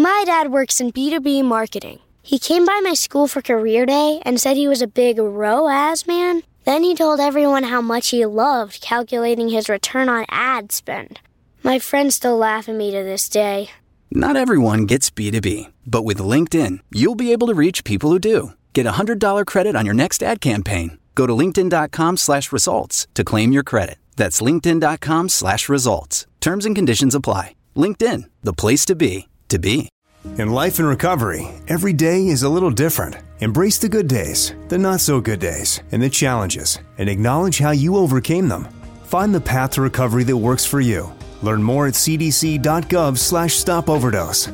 My dad works in B2B marketing. He came by my school for career day and said he was a big ROAS man. Then he told everyone how much he loved calculating his return on ad spend. My friends still laugh at me to this day. Not everyone gets B2B, but with LinkedIn, you'll be able to reach people who do. Get a $100 credit on your next ad campaign. Go to linkedin.com/results to claim your credit. That's linkedin.com/results. Terms and conditions apply. LinkedIn, the place to be, to be. In life and recovery, every day is a little different. Embrace the good days, the not so good days, and the challenges, and acknowledge how you overcame them. Find the path to recovery that works for you. Learn more at cdc.gov/stopoverdose.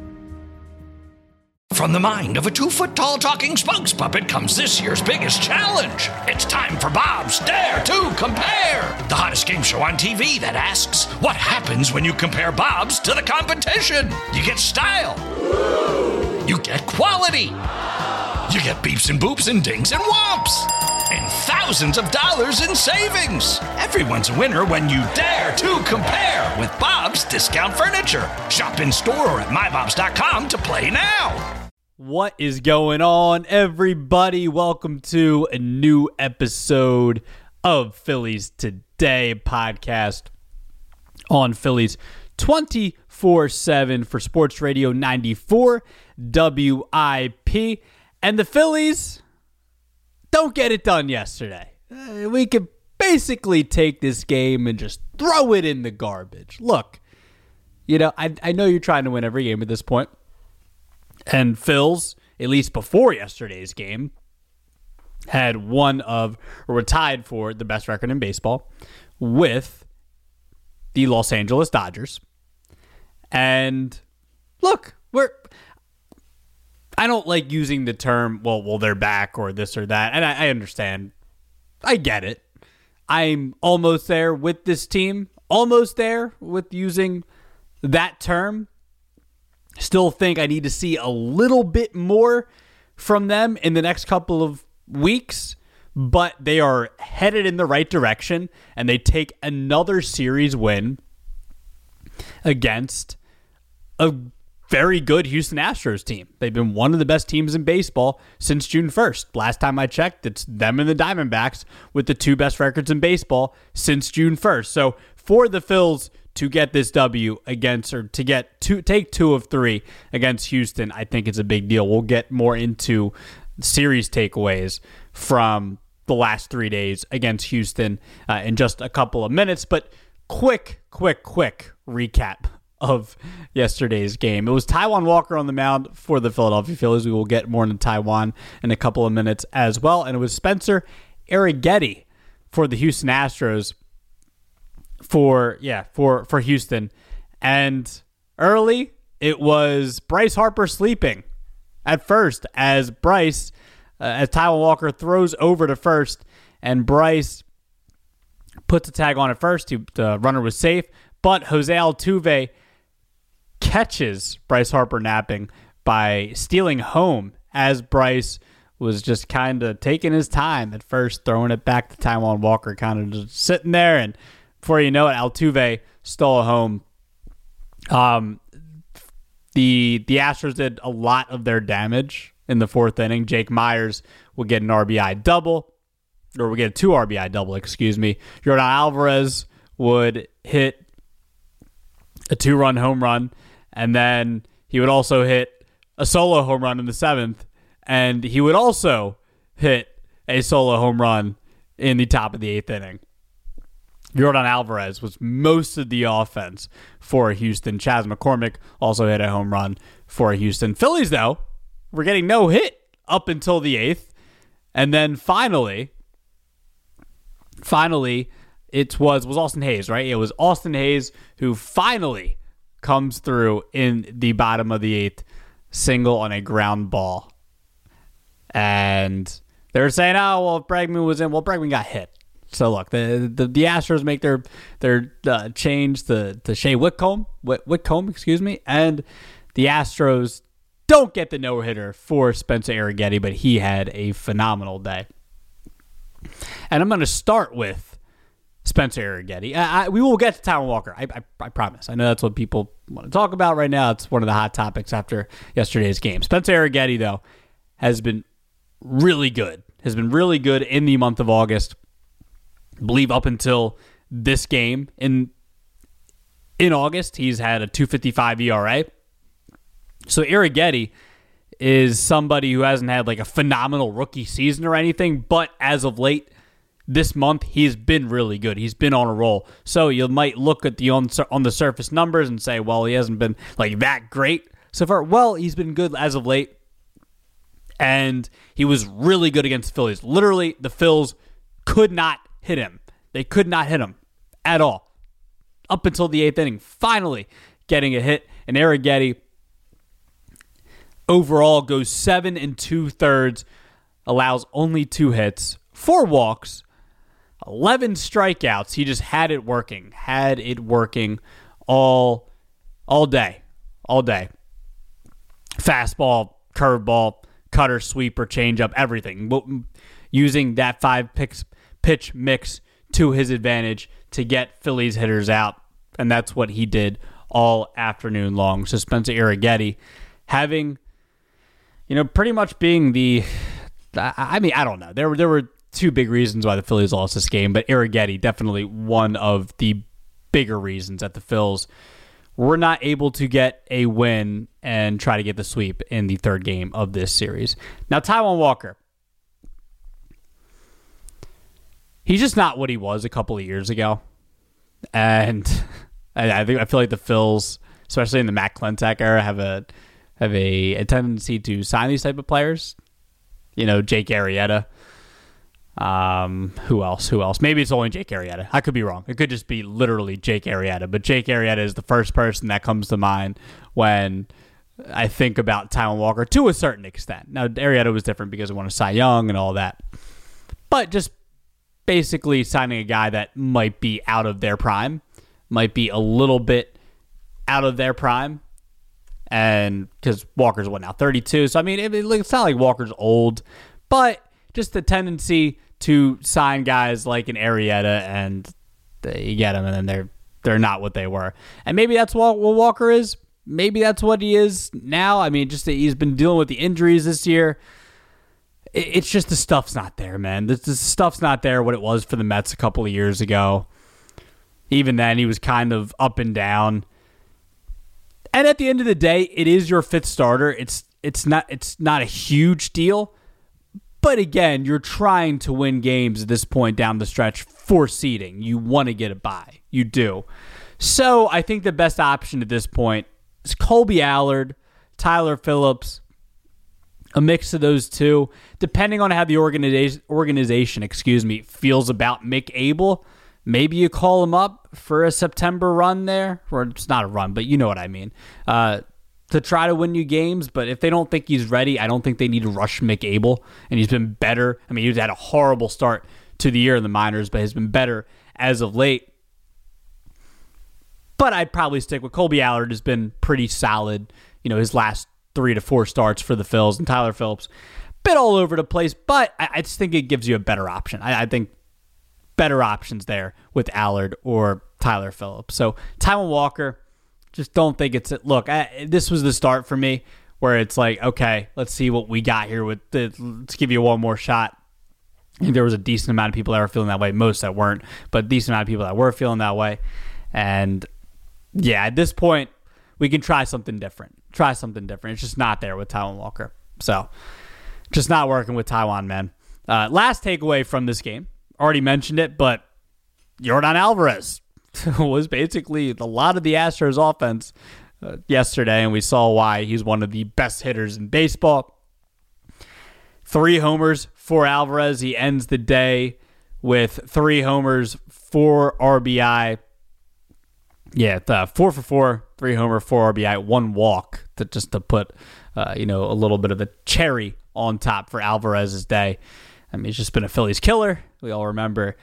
From the mind of a 2-foot-tall talking spokes puppet comes this year's biggest challenge. It's time for Bob's Dare to Compare, the hottest game show on TV that asks, what happens when you compare Bob's to the competition? You get style. You get quality. You get beeps and boops and dings and whomps. And thousands of dollars in savings. Everyone's a winner when you dare to compare with Bob's Discount Furniture. Shop in store or at mybobs.com to play now. What is going on, everybody? Welcome to a new episode of Phillies Today podcast on Phillies 24/7 for Sports Radio 94 WIP. And the Phillies don't get it done yesterday. We could basically take this game and just throw it in the garbage. Look, I know you're trying to win every game at this point. And Phils, at least before yesterday's game, were tied for the best record in baseball with the Los Angeles Dodgers. And look, I don't like using the term, well, they're back or this or that. And I understand. I get it. I'm almost there with this team. Almost there with using that term. Still think I need to see a little bit more from them in the next couple of weeks. But they are headed in the right direction. And they take another series win against a very good Houston Astros team. They've been one of the best teams in baseball since June 1st. Last time I checked, it's them and the Diamondbacks with the two best records in baseball since June 1st. So for the Phils to get this W against, or to take 2 of 3 against Houston, I think it's a big deal. We'll get more into series takeaways from the last 3 days against Houston in just a couple of minutes. But quick recap of yesterday's game. It was Taijuan Walker on the mound for the Philadelphia Phillies. We will get more into Taijuan in a couple of minutes as well. And it was Spencer Arrighetti for the Houston Astros for Houston. And early, it was Bryce Harper sleeping at first as Taijuan Walker throws over to first, and Bryce puts a tag on at first. The runner was safe, but Jose Altuve catches Bryce Harper napping by stealing home as Bryce was just kind of taking his time at first, throwing it back to Taijuan Walker, kind of just sitting there, and before you know it, Altuve stole a home. The Astros did a lot of their damage in the 4th inning. Jake Myers would get an RBI double, or would get a 2 RBI double, excuse me. Jordan Alvarez would hit a 2-run home run, and then he would also hit a solo home run in the 7th, and he would also hit a solo home run in the top of the 8th inning. Jordan Alvarez was most of the offense for Houston. Chas McCormick also hit a home run for Houston. Phillies, though, were getting no hit up until the 8th. And then finally, it was Austin Hayes, right? It was Austin Hayes who finally comes through in the bottom of the 8th, single on a ground ball. And they were saying, oh, well, if Bregman was in. Well, Bregman got hit. So look, the Astros make their change to Shea Whitcomb, and the Astros don't get the no-hitter for Spencer Arrighetti, but he had a phenomenal day. And I'm going to start with Spencer Arrighetti. We will get to Taijuan Walker. I promise. I know that's what people want to talk about right now. It's one of the hot topics after yesterday's game. Spencer Arrighetti, though, has been really good. Has been really good in the month of August. I believe up until this game in August, he's had a 2.55 ERA. So Arrighetti is somebody who hasn't had like a phenomenal rookie season or anything, but as of late, this month, he's been really good. He's been on a roll. So you might look at the on the surface numbers and say, well, he hasn't been like that great so far. Well, he's been good as of late. And he was really good against the Phillies. Literally, the Phils could not hit him. They could not hit him at all. Up until the 8th inning, finally getting a hit. And Arrighetti overall goes 7 2/3, allows only 2 hits, 4 walks, 11 strikeouts. He just had it working all day. Fastball, curveball, cutter, sweeper, changeup, everything. Using that 5-pitch mix to his advantage to get Phillies hitters out. And that's what he did all afternoon long. So Spencer Arrighetti having, pretty much being I don't know. There were 2 big reasons why the Phillies lost this game, but Arrighetti definitely one of the bigger reasons that the Phils were not able to get a win and try to get the sweep in the 3rd game of this series. Now, Taijuan Walker, he's just not what he was a couple of years ago, and I feel like the Phils, especially in the Matt Klentak era, have a tendency to sign these type of players. Jake Arrieta. Who else? Maybe it's only Jake Arrieta. I could be wrong. It could just be literally Jake Arrieta. But Jake Arrieta is the first person that comes to mind when I think about Taijuan Walker to a certain extent. Now, Arrieta was different because he won a Cy Young and all that. But just basically signing a guy that might be out of their prime, might be a little bit out of their prime. And because Walker's now 32. So, I mean, it's not like Walker's old, but just the tendency to sign guys like an Arrieta and you get them and then they're not what they were. And maybe that's what Walker is. Maybe that's what he is now. I mean, just that he's been dealing with the injuries this year. It's just the stuff's not there, man. The stuff's not there what it was for the Mets a couple of years ago. Even then, he was kind of up and down. And at the end of the day, it is your 5th starter. It's not a huge deal. But again, you're trying to win games at this point down the stretch for seeding. You want to get a bye. You do. So I think the best option at this point is Colby Allard, Tyler Phillips, a mix of those two. Depending on how the organization feels about Mick Abel, maybe you call him up for a September run there. Or it's not a run, but you know what I mean. To try to win you games, but if they don't think he's ready, I don't think they need to rush Mick Abel. And he's been better. I mean, he's had a horrible start to the year in the minors, but has been better as of late. But I'd probably stick with Colby Allard. Has been pretty solid, his last 3 to 4 starts for the Phils, and Tyler Phillips, bit all over the place, but I just think it gives you a better option. I think better options there with Allard or Tyler Phillips. So Taijuan Walker, just don't think it's... Look, this was the start for me where it's like, okay, let's see what we got here. Let's give you one more shot. I think there was a decent amount of people that were feeling that way. Most that weren't, but a decent amount of people that were feeling that way. And yeah, at this point, we can try something different. It's just not there with Taijuan Walker. So, just not working with Taijuan, man. Last takeaway from this game. Already mentioned it, but Yordan Alvarez was basically a lot of the Astros offense yesterday, and we saw why. He's one of the best hitters in baseball. 3 homers for Alvarez. He ends the day with 3 homers, 4 RBI. Yeah, 4 for 4, 3 homer, 4 RBI, 1 walk to put a little bit of a cherry on top for Alvarez's day. I mean, he's just been a Phillies killer. We all remember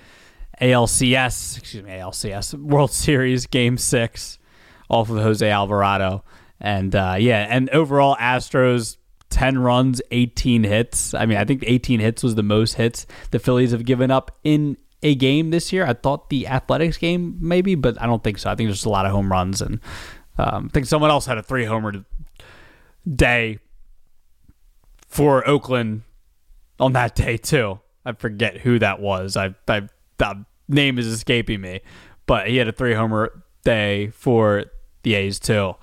ALCS, World Series Game 6 off of Jose Alvarado. And and overall Astros 10 runs, 18 hits. I mean, I think 18 hits was the most hits the Phillies have given up in a game this year. I thought the Athletics game maybe, but I don't think so. I think there's just a lot of home runs, and I think someone else had a 3-homer day for Oakland on that day too. I forget who that was. The name is escaping me, but he had a 3-homer day for the A's too.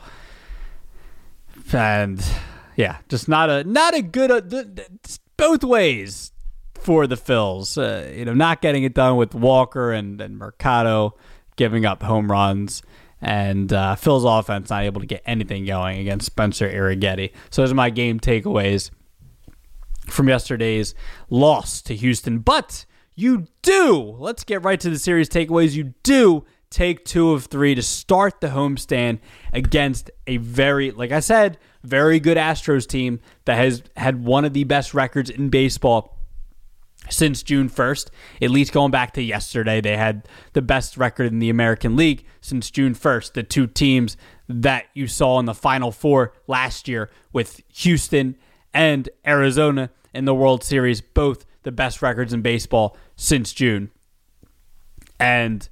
And yeah, just not a good both ways for the Phils. Not getting it done with Walker and Mercado giving up home runs, and Phil's offense not able to get anything going against Spencer Arrighetti. So those are my game takeaways from yesterday's loss to Houston. But let's get right to the series takeaways. You do take 2 of 3 to start the homestand against a very good Astros team that has had one of the best records in baseball since June 1st. At least going back to yesterday, they had the best record in the American League since June 1st. The 2 teams that you saw in the Final Four last year with Houston and Arizona in the World Series, both the best records in baseball since June. And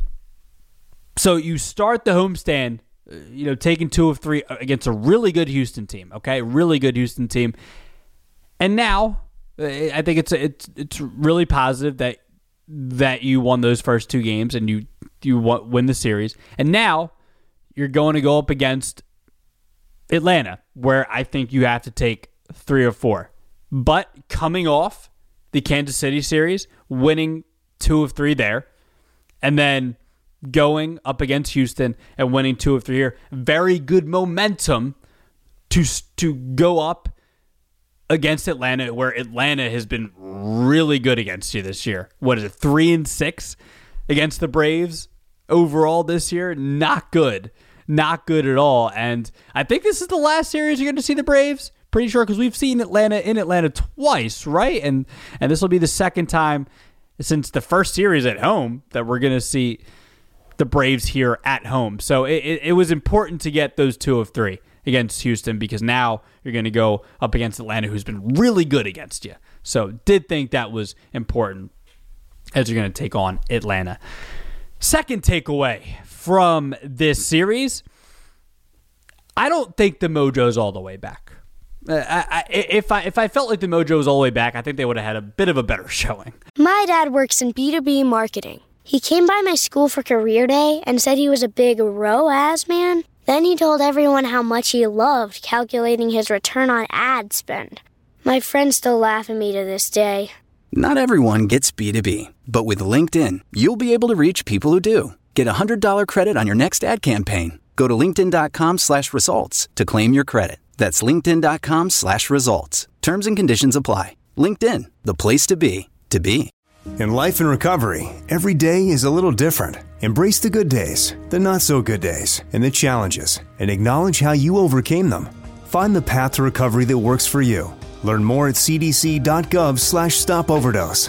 so you start the homestand, taking 2 of 3 against a really good Houston team, okay? Really good Houston team. And now, I think it's really positive that you won those first 2 games and you win the series. And now you're going to go up against Atlanta, where I think you have to take 3 or 4. But coming off the Kansas City series, winning 2 of 3 there, and then going up against Houston and winning 2 of 3 here, very good momentum to go up against Atlanta, where Atlanta has been really good against you this year. What is it, 3-6 against the Braves overall this year? Not good. Not good at all. And I think this is the last series you're going to see the Braves. Pretty sure, because we've seen Atlanta in Atlanta twice, right? And this will be the second time since the first series at home that we're going to see the Braves here at home. So it was important to get those 2 of 3 against Houston, because now you're going to go up against Atlanta, who's been really good against you. So did think that was important as you're going to take on Atlanta. Second takeaway from this series, I don't think the mojo's all the way back. If I felt like the mojo was all the way back, I think they would have had a bit of a better showing. My dad works in B2B marketing. He came by my school for career day and said he was a big ROAS man. Then he told everyone how much he loved calculating his return on ad spend. My friends still laugh at me to this day. Not everyone gets B2B, but with LinkedIn, you'll be able to reach people who do. Get a $100 credit on your next ad campaign. Go to linkedin.com/results to claim your credit. That's linkedin.com/results. Terms and conditions apply. LinkedIn, the place to be, to be. In life and recovery, every day is a little different. Embrace the good days, the not so good days, and the challenges, and acknowledge how you overcame them. Find the path to recovery that works for you. Learn more at cdc.gov/stopoverdose.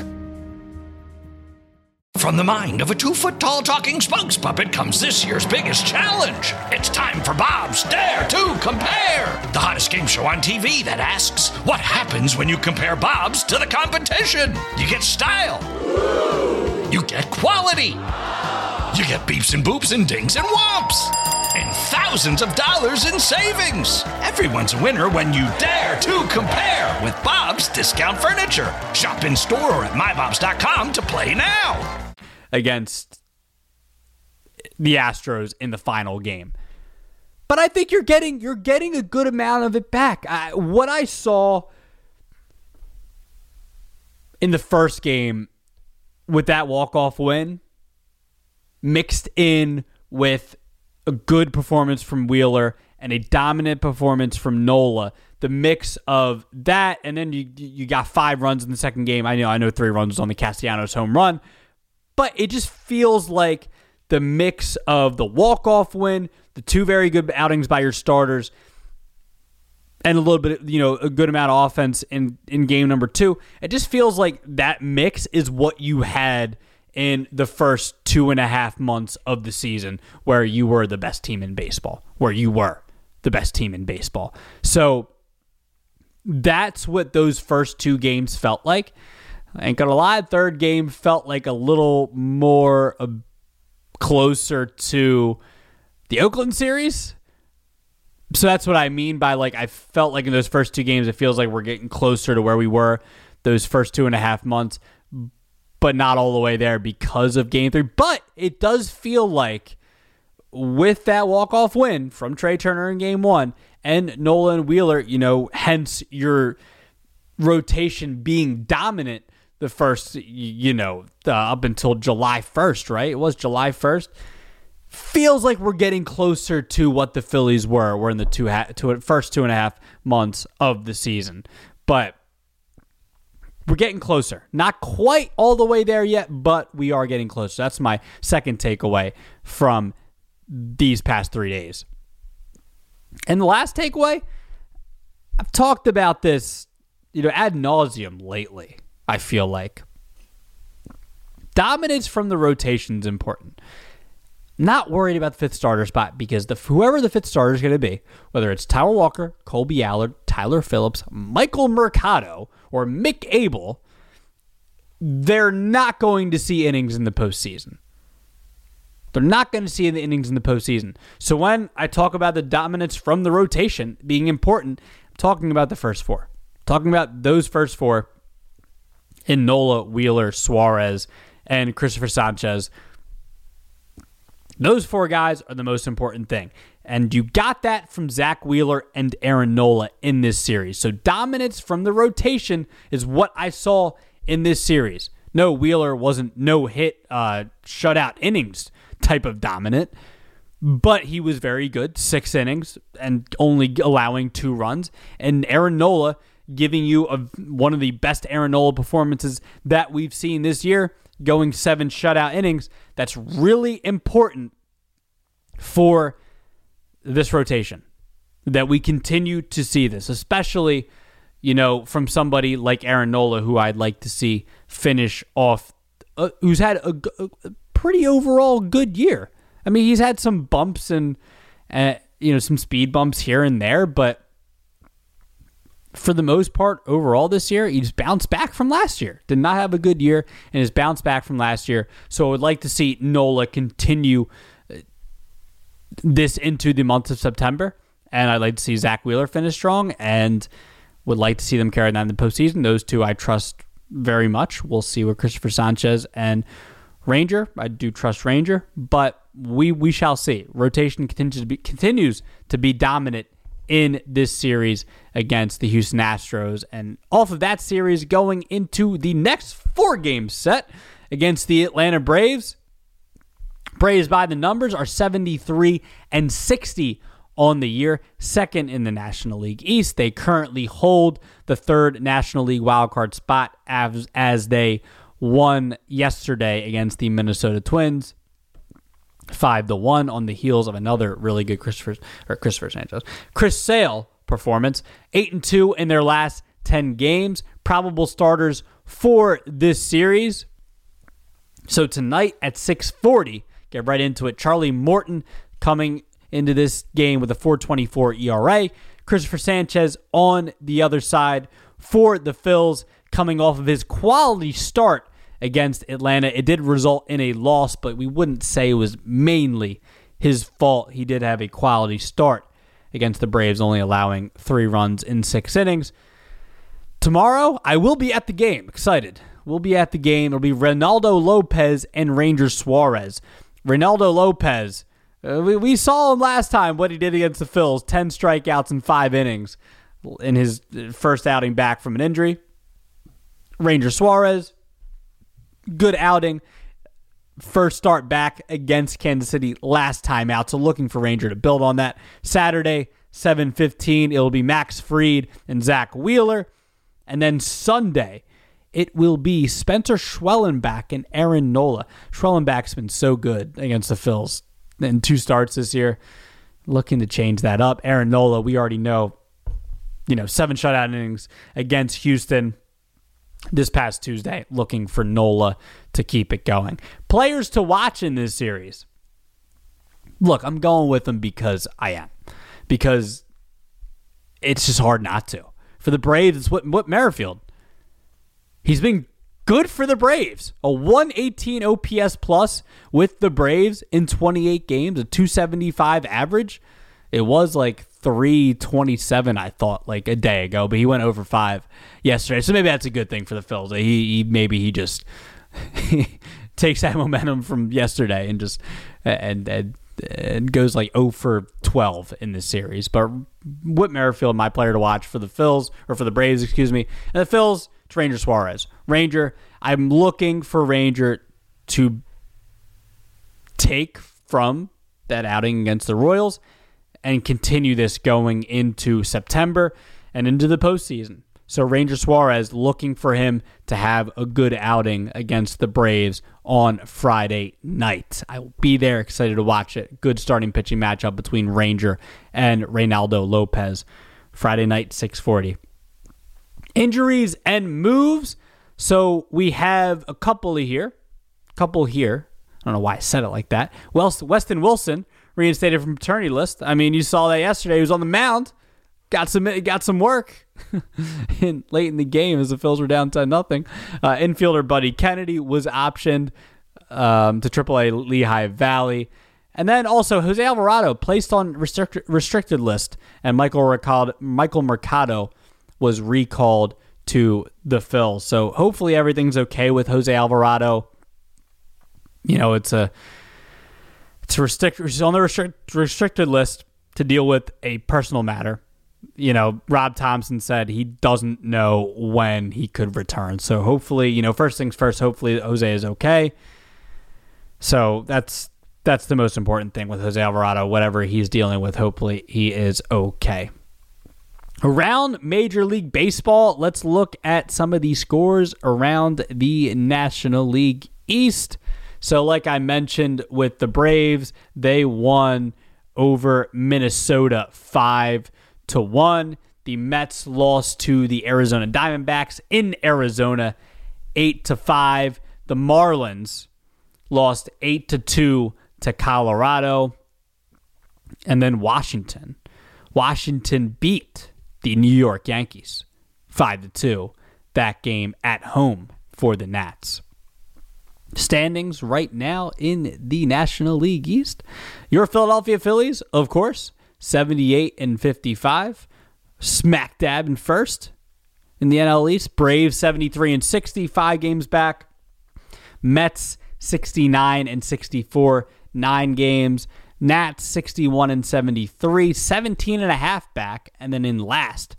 From the mind of a 2-foot-tall talking spokes puppet comes this year's biggest challenge. It's time for Bob's Dare to Compare, the hottest game show on TV that asks, what happens when you compare Bob's to the competition? You get style. You get quality. You get beeps and boops and dings and whomps. And thousands of dollars in savings. Everyone's a winner when you dare to compare with Bob's Discount Furniture. Shop in store or at mybobs.com to play now. Against the Astros in the final game. But I think you're getting a good amount of it back. What I saw in the first game with that walk-off win, mixed in with a good performance from Wheeler and a dominant performance from Nola, the mix of that, and then you got 5 runs in the second game. I know 3 runs was on the Castellanos home run, but it just feels like the mix of the walk-off win, the 2 very good outings by your starters, and a little bit, a good amount of offense in game number 2. It just feels like that mix is what you had in the first 2.5 months of the season, where you were the best team in baseball, So that's what those first 2 games felt like. I ain't gonna lie, third game felt like a little more closer to the Oakland series. So that's what I mean by, like, I felt like in those first two games, it feels like we're getting closer to where we were those first 2.5 months, but not all the way there because of game 3. But it does feel like with that walk-off win from Trey Turner in game 1 and Nola and Wheeler, hence your rotation being dominant the first, up until July 1st, right? It was July 1st. Feels like we're getting closer to what the Phillies were. We're in the first 2.5 months of the season. But we're getting closer. Not quite all the way there yet, but we are getting closer. That's my second takeaway from these past 3 days. And the last takeaway, I've talked about this, ad nauseum lately, I feel like. Dominance from the rotation is important. Not worried about the fifth starter spot because whoever the fifth starter is going to be, whether it's Tyler Walker, Colby Allard, Tyler Phillips, Michael Mercado, or Mick Abel, they're not going to see innings in the postseason. They're not going to see the innings in the postseason. So when I talk about the dominance from the rotation being important, I'm talking about the first four. I'm talking about those first four in Nola, Wheeler, Suarez, and Christopher Sanchez. Those four guys are the most important thing. And you got that from Zach Wheeler and Aaron Nola in this series. So dominance from the rotation is what I saw in this series. No, Wheeler wasn't no-hit, shutout innings type of dominant, but he was very good, 6 innings, and only allowing 2 runs. And Aaron Nola giving you one of the best Aaron Nola performances that we've seen this year, going 7 shutout innings. That's really important for this rotation, that we continue to see this, especially, from somebody like Aaron Nola, who I'd like to see finish off, who's had a pretty overall good year. I mean, he's had some bumps and, some speed bumps here and there, but for the most part, overall this year, he's bounced back from last year. Did not have a good year and has bounced back from last year. So I would like to see Nola continue this into the month of September. And I'd like to see Zach Wheeler finish strong and would like to see them carry that in the postseason. Those two I trust very much. We'll see with Christopher Sanchez and Ranger. I do trust Ranger, but we shall see. Rotation continues to be dominant in this series against the Houston Astros. And off of that series, going into the next 4-game set against the Atlanta Braves. Braves by the numbers are 73-60 on the year, second in the National League East. They currently hold the 3rd National League wildcard spot as they won yesterday against the Minnesota Twins. 5-1 on the heels of another really good Chris Sale performance. 8-2 in their last 10 games. Probable starters for this series. So tonight at 6:40, get right into it. Charlie Morton coming into this game with a 4.24 ERA. Christopher Sanchez on the other side for the Phils, coming off of his quality start against Atlanta. It did result in a loss, but we wouldn't say it was mainly his fault. He did have a quality start against the Braves, only allowing 3 runs in 6 innings. Tomorrow, I will be at the game. Excited. We'll be at the game. It'll be Reynaldo Lopez and Ranger Suarez. Reynaldo Lopez, we saw him last time, what he did against the Phils. 10 strikeouts in 5 innings in his first outing back from an injury. Ranger Suarez, good outing. First start back against Kansas City last time out. So looking for Ranger to build on that. Saturday, 7:15, it'll be Max Fried and Zach Wheeler. And then Sunday, it will be Spencer Schwellenbach and Aaron Nola. Schwellenbach's been so good against the Phils in 2 starts this year. Looking to change that up. Aaron Nola, we already know, 7 shutout innings against Houston this past Tuesday, looking for Nola to keep it going. Players to watch in this series. Look, I'm going with them because I am. Because it's just hard not to. For the Braves, it's Whit Merrifield. He's been good for the Braves. A 118 OPS plus with the Braves in 28 games, a 275 average. It was like 327, I thought, like a day ago, but he went over 5 yesterday. So maybe that's a good thing for the Phils. He just takes that momentum from yesterday and just and goes like 0 for 12 in this series. But Whit Merrifield, my player to watch for the Phils, or for the Braves, excuse me. And the Phils, it's Ranger Suarez. Ranger, I'm looking for Ranger to take from that outing against the Royals and continue this going into September and into the postseason. So Ranger Suarez, looking for him to have a good outing against the Braves on Friday night. I will be there, excited to watch it. Good starting pitching matchup between Ranger and Reynaldo Lopez. Friday night, 6:40. Injuries and moves. So we have a couple here. I don't know why I said it like that. Weston Wilson reinstated from paternity list. I mean, you saw that yesterday. He was on the mound. Got some work late in the game as the Phils were down 10-0. Infielder Buddy Kennedy was optioned to AAA Lehigh Valley. And then also Jose Alvarado placed on restricted list, and Michael Mercado was recalled to the Phils. So hopefully everything's okay with Jose Alvarado. You know, it's on the restricted list to deal with a personal matter. You know, Rob Thompson said he doesn't know when he could return. So hopefully, you know, first things first, hopefully Jose is okay. So that's the most important thing with Jose Alvarado. Whatever he's dealing with, hopefully he is okay. Around Major League Baseball, let's look at some of the scores around the National League East. So like I mentioned with the Braves, they won over Minnesota 5-1. The Mets lost to the Arizona Diamondbacks in Arizona 8-5. The Marlins lost 8-2 to Colorado. And then Washington beat the New York Yankees 5-2. That game at home for the Nats. Standings right now in the National League East. Your Philadelphia Phillies, of course, 78-55, smack dab in first in the NL East. Braves 73-60, 5 games back. Mets 69-64, 9 games. Nats 61-73, 17.5 back, and then in last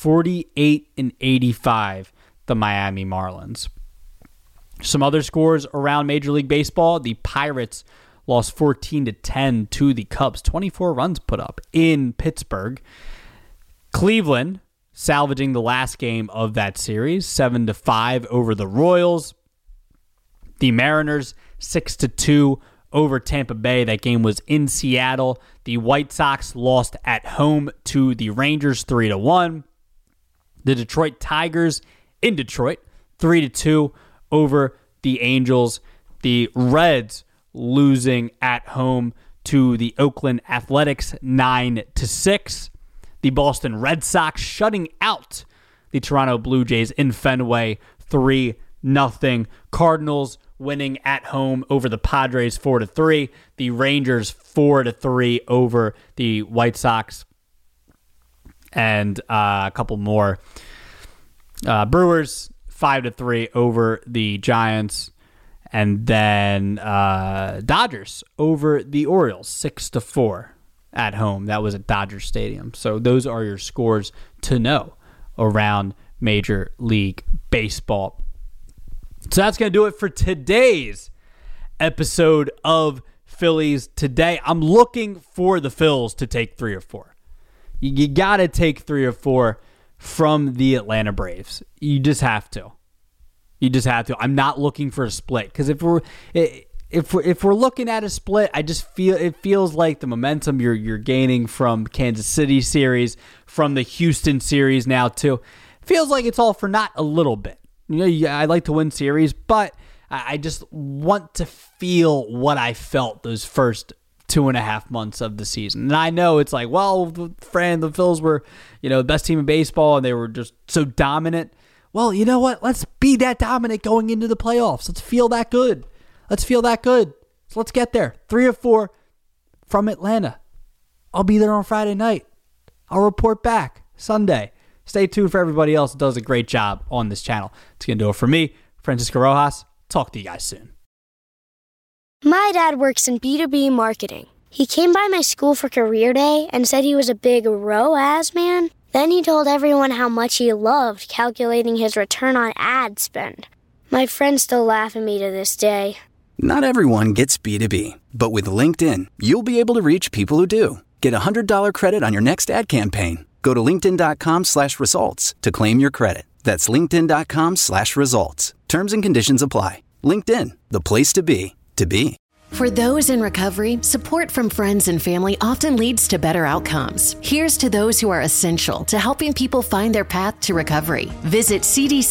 48-85, the Miami Marlins. Some other scores around Major League Baseball. The Pirates lost 14-10 to the Cubs. 24 runs put up in Pittsburgh. Cleveland salvaging the last game of that series, 7-5 over the Royals. The Mariners 6-2 over Tampa Bay. That game was in Seattle. The White Sox lost at home to the Rangers 3-1. The Detroit Tigers in Detroit 3-2 over the Angels. The Reds losing at home to the Oakland Athletics 9-6. The Boston Red Sox shutting out the Toronto Blue Jays in Fenway 3-0. Cardinals winning at home over the Padres 4-3. The Rangers 4-3 over the White Sox. And a couple more. Brewers 5-3 over the Giants. And then Dodgers over the Orioles 6-4 at home. That was at Dodger Stadium. So those are your scores to know around Major League Baseball. So that's going to do it for today's episode of Phillies Today. I'm looking for the Phils to take 3 or 4. You got to take 3 or 4 from the Atlanta Braves. You just have to. I'm not looking for a split, because if we're looking at a split, I just feel it feels like the momentum you're gaining from Kansas City series, from the Houston series now too, feels like it's all for naught a little bit. You know, I like to win series, but I just want to feel what I felt those first 2.5 months of the season. And I know it's like, well, Fran, the Phils were, the best team in baseball, and they were just so dominant. well, you know what? Let's be that dominant going into the playoffs. Let's feel that good. So let's get there. 3 of 4 from Atlanta. I'll be there on Friday night. I'll report back Sunday. Stay tuned for everybody else that does a great job on this channel. It's going to do it for me, Francisco Rojas. Talk to you guys soon. My dad works in B2B marketing. He came by my school for career day and said he was a big ROAS man. Then he told everyone how much he loved calculating his return on ad spend. My friends still laugh at me to this day. Not everyone gets B2B, but with LinkedIn, you'll be able to reach people who do. Get a $100 credit on your next ad campaign. Go to linkedin.com/results to claim your credit. That's linkedin.com/results. Terms and conditions apply. LinkedIn, the place to be, to be. For those in recovery, support from friends and family often leads to better outcomes. Here's to those who are essential to helping people find their path to recovery. Visit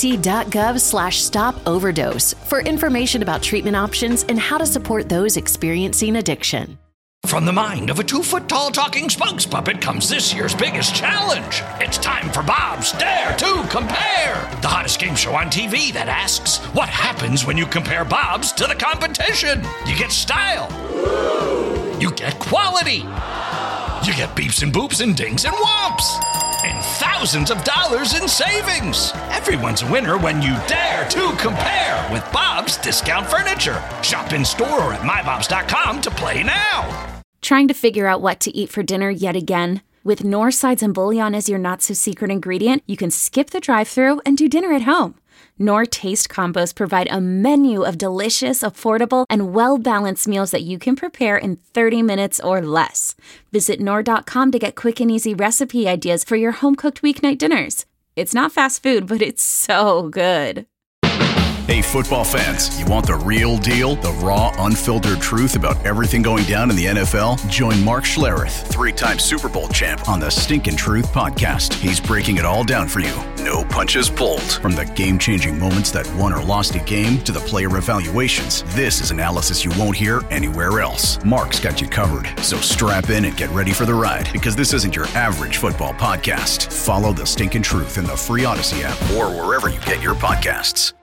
cdc.gov/stop-overdose for information about treatment options and how to support those experiencing addiction. From the mind of a 2-foot-tall talking Spunks puppet comes this year's biggest challenge. It's time for Bob's Dare to Compare, the hottest game show on TV that asks, what happens when you compare Bob's to the competition? You get style. You get quality. You get beeps and boops and dings and whomps. And thousands of dollars in savings. Everyone's a winner when you dare to compare with Bob's Discount Furniture. Shop in store or at mybobs.com to play now. Trying to figure out what to eat for dinner yet again? With Knorr sides and bouillon as your not-so-secret ingredient, you can skip the drive-thru and do dinner at home. Knorr Taste Combos provide a menu of delicious, affordable, and well-balanced meals that you can prepare in 30 minutes or less. Visit Knorr.com to get quick and easy recipe ideas for your home-cooked weeknight dinners. It's not fast food, but it's so good. Hey, football fans, you want the real deal? The raw, unfiltered truth about everything going down in the NFL? Join Mark Schlereth, 3-time Super Bowl champ, on the Stinkin' Truth podcast. He's breaking it all down for you. No punches pulled. From the game-changing moments that won or lost a game to the player evaluations, this is analysis you won't hear anywhere else. Mark's got you covered, so strap in and get ready for the ride, because this isn't your average football podcast. Follow the Stinkin' Truth in the free Odyssey app or wherever you get your podcasts.